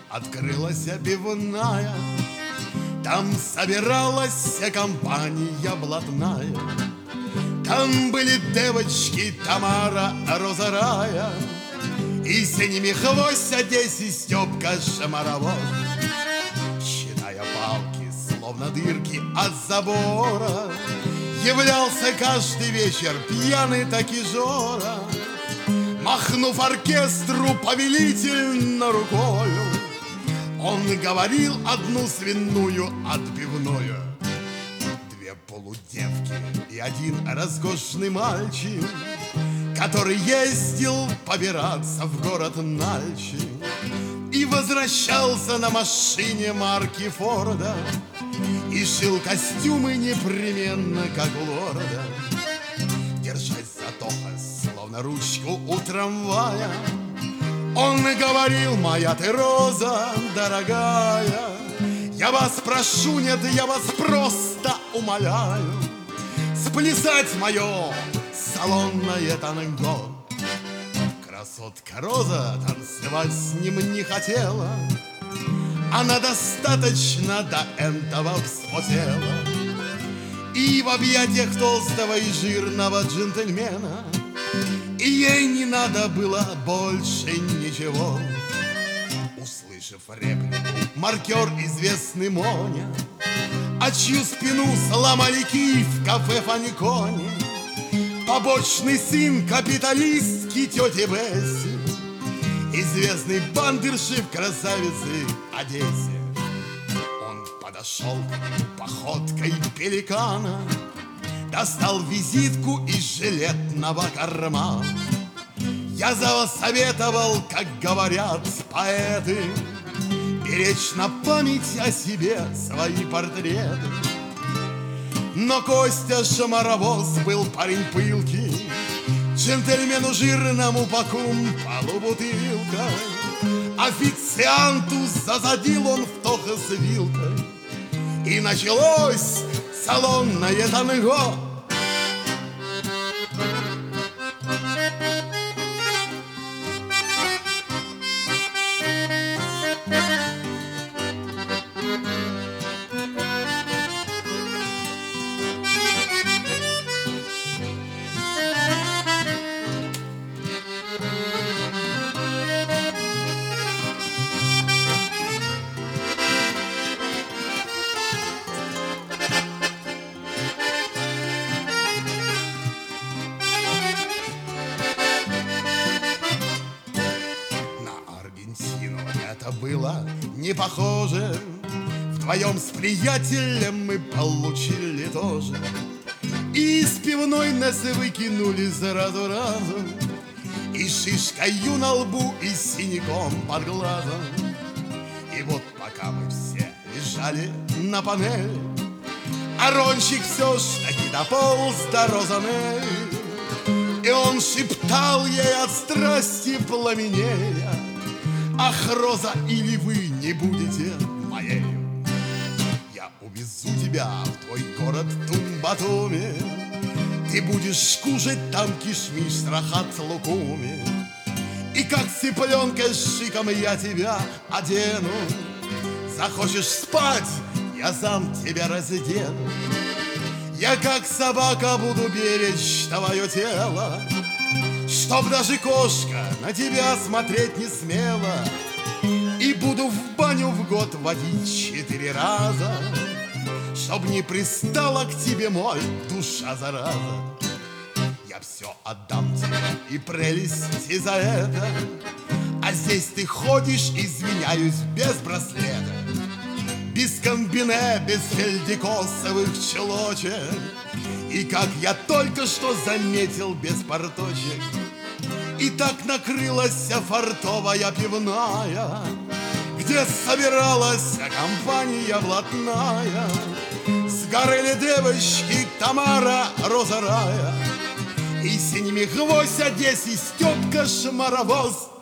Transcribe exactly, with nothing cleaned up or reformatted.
открылась пивная. Там собиралась компания блатная. Там были девочки Тамара, Роза Рая, и с ними хвость Одессе Степка Шамаровоз. Считая палки, словно дырки от забора, являлся каждый вечер пьяный таки Жора. Махнув оркестру повелительно рукою, он говорил одну свиную отбивную. Две полудевки и один роскошный мальчик, который ездил побираться в город Нальчик и возвращался на машине марки Форда и шил костюмы непременно, как у лорда. Держась за топаз, словно ручку у трамвая, он говорил: моя ты роза дорогая, я вас прошу, нет, я вас просто умоляю, сплясать мое салонное танго. Красотка Роза танцевать с ним не хотела, она достаточно до этого вспотела. И в объятиях толстого и жирного джентльмена и ей не надо было больше ничего. Услышав реплику, маркер известный Моня, а чью спину сломали киев в кафе Фаньконе, побочный сын капиталистки тети Бесси, известный бандерши в красавице Одессе. Он подошел к нему походкой пеликана, достал визитку из жилетного кармана. Я засоветовал, как говорят поэты, беречь на память о себе свои портреты. Но Костя Шамаровоз был парень пылкий, джентльмену жирному по кумполу бутылкой. Официанту засадил он в тохо с вилкой, и началось салонное танго. Это было не похоже. Вдвоем с приятелем мы получили тоже. И из пивной нас выкинули сразу разом, и шишкою на лбу, и синяком под глазом. И вот пока мы все лежали на панели, Арончик все ж таки дополз до Розанелли, и он шептал ей от страсти пламенея: ах, Роза, или вы не будете моей? Я увезу тебя в твой город Тумбатуми, ты будешь кушать там кишмиш с рахат-лукуми, и как цыпленка с шиком я тебя одену. Захочешь спать, я сам тебя раздену. Я как собака буду беречь твое тело, чтоб даже кошка на тебя смотреть не смела. И буду в баню в год водить четыре раза, чтоб не пристала к тебе моль душа зараза. Я все отдам тебе и прелести за это, а здесь ты ходишь, извиняюсь, без браслета, без комбине, без фельдикосовых чулочек, и, как я только что заметил, без порточек. И так накрылась фартовая пивная, где собиралась компания блатная. Сгорели девочки Тамара, Роза Рая, и с ними гвоздь Одессе Степка Шамаровоз.